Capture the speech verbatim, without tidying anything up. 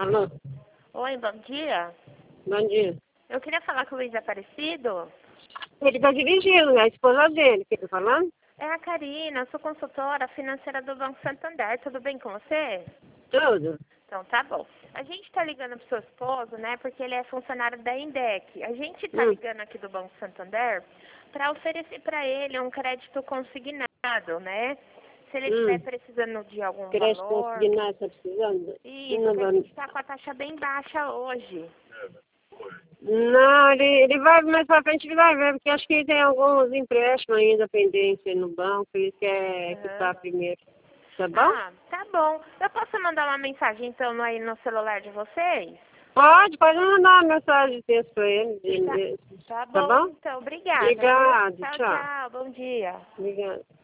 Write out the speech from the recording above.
Alô? Oi, bom dia. Bom dia. Eu queria falar com o Luiz Aparecido. Ele tá dirigindo, é a esposa dele que tá falando? É a Karina, eu sou consultora financeira do Banco Santander. Tudo bem com você? Tudo. Então tá bom. A gente tá ligando pro seu esposo, né, porque ele é funcionário da Indec. A gente tá Hum. ligando aqui do Banco Santander para oferecer para ele um crédito consignado, né? Se ele estiver Hum. precisando de algum Crédito valor. consignado, tá precisando? Isso, Não, que a não, gente tá com a taxa bem baixa hoje. não, ele, ele vai mais pra frente, ele vai ver, porque acho que tem alguns empréstimos ainda pendentes no banco, ele quer Aham. quitar primeiro. Tá bom? Ah, tá bom. Eu posso mandar uma mensagem então aí no celular de vocês? Pode, pode mandar uma mensagem de texto pra ele. de- Tá, de- tá Tá bom, bom? então. Obrigada. viu? Obrigado, Tchau, tchau. tchau. Bom dia. Obrigado.